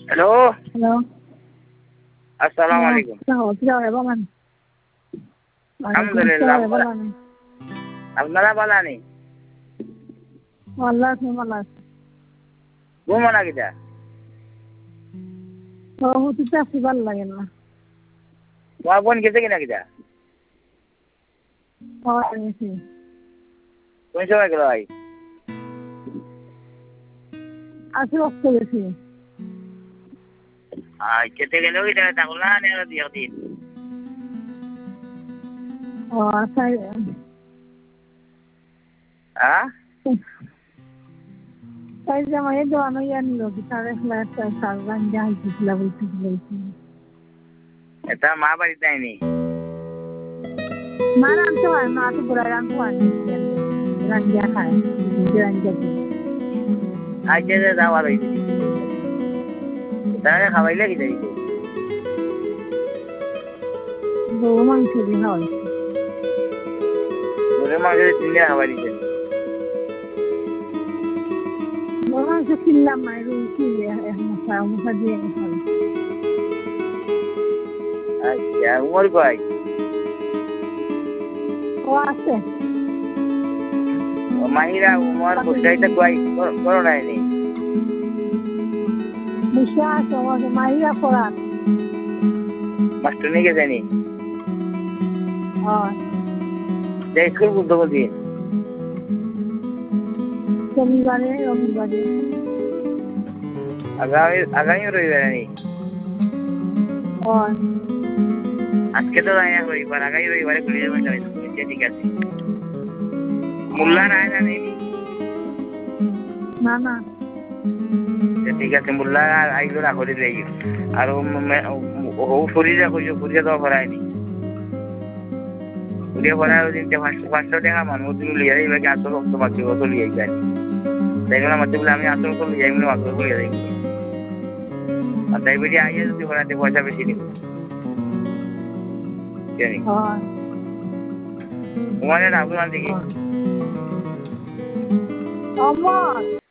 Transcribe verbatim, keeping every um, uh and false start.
hello hello আসসালামু আলাইকুম আলহামদুলিল্লাহ আপনারা ভালো আনি والله اسمه والله ঘুমো না কিটা هو تتاسي بالله يلا তোমার বোন গেছে কিনা কিটা اه نسي কোন সময় গেল ভাই আসি وقت গেছি আই কেটে গেল কিটা তাহলে না নেও দিও দিন ও আসাই হ্যাঁ তাই জামাই দোয়ানো ইয়ান লোক সাড়ে ফ্ল্যাট সাড়ে রাঞ্জা হইছিল বলছি বলছি এটা মা বাড়ি যায়নি মা রান্তে হয় মা তো বুড়া রান্তে হয় রাঞ্জা খায় রাঞ্জা আজকে যে যাওয়া রয়েছে তাহলে খাওয়াইলে কি যাই বউ মাংস দিয়ে হয় গরুর মাংস তিন দিন খাওয়াই দিচ্ছেন বউ মাংস কিনলাম না রুটি এক মশা মশা দিয়ে হয় আচ্ছা উমর কয় ও আছে ও মাহিরা উমর বুঝাইতে কয় করো নাইনি মুশা আছে আমাকে মাইয়া পড়া মাস্টার নিয়ে গেছে নি হয় যে স্কুল বলতে বলছি শনিবারে রবিবারে আগামী আগামী রবিবারে নি হয় আজকে তো যাই না রবিবার আগামী রবিবারে খুলে যাবেন ঠিক আছে মোল্লা নাই না নেই না না ঠিক আছে মোল্লা আইলো না করে দেই আর ও ফরিদা কইছো ফরিদা তো ভরায়নি ফরিদা ভরায় ওই দিন পাঁচশো পাঁচশো টাকা মানুষ তুমি লিয়ে যাই কি আসল তোমাকে কত লিয়ে যাই তাই না মতে বলে আমি আসল কত লিয়ে যাই মাত্র লিয়ে যাই আর তাই বেরিয়ে আইয়ে যদি ভরাতে পয়সা বেশি নিব জানি হয় তোমাদের আপনার দিকে অমর